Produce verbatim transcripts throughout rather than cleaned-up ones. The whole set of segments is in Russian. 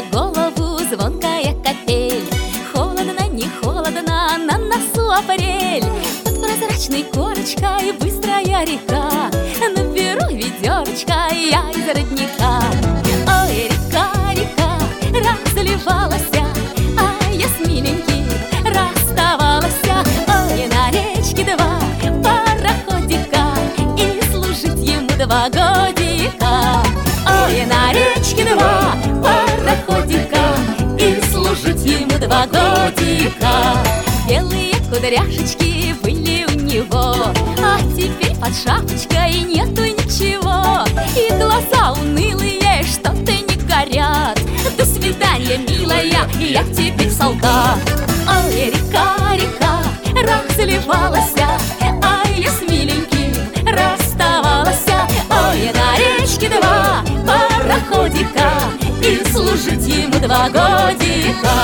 голову звонкая капель. Холодно, не холодно, на носу апрель. Под прозрачной корочкой быстрая река. Наберу ведерочка я из родника. Ой, река, река, разливалась, а я с миленьким расставалась. Ой, на речке два пароходика, и служить ему два годика. Ой, на речке два пароходика, и служить ему два годика. Белые кудряшечки были у него, а теперь под шапочкой нету ничего. И глаза унылые, что-то не горят. До свидания, милая, я теперь солдат. Ой, река, река, разливалась, а я с миленьким расставалась. Ой, на речке два пароходика, и служить ему два годика.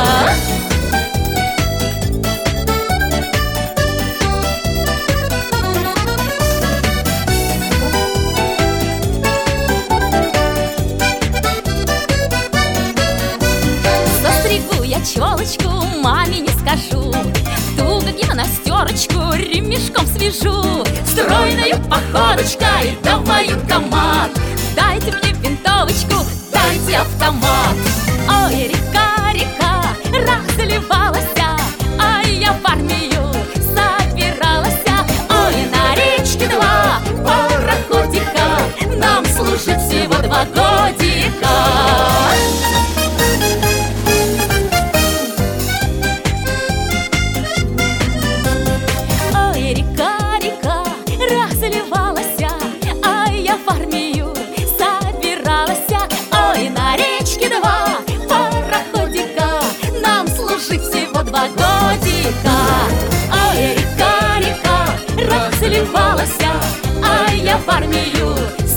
Застригу я челочку, маме не скажу. Туго гимнастерочку ремешком свяжу. Стройною походочкой давай команд. Дайте мне винтовочку, дайте автомат. Ой, река, река, разливалась, а я в армию собиралась. Ой, на речке два пароходика, нам служить всего два годика. Ой, река, река, разливалась, а я в армию собиралась. Ой, на речке два пароходика, нам служить всего два годика. Ой, река, река, разливалась, а я в армию